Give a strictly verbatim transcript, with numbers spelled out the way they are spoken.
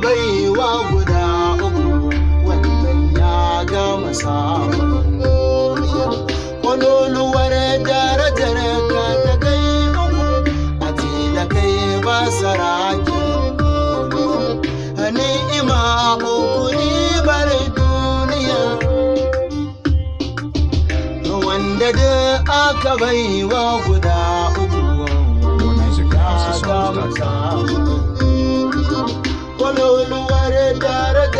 baiwa guda uku wannan ya gama samun duniya. Kololuwar darajar ka ta kai uku a ce da kai ba saraki duniya. Ni'ima uku ribar duniya wanda da aka baiwa guda uku ya gama samun kololuwar darajar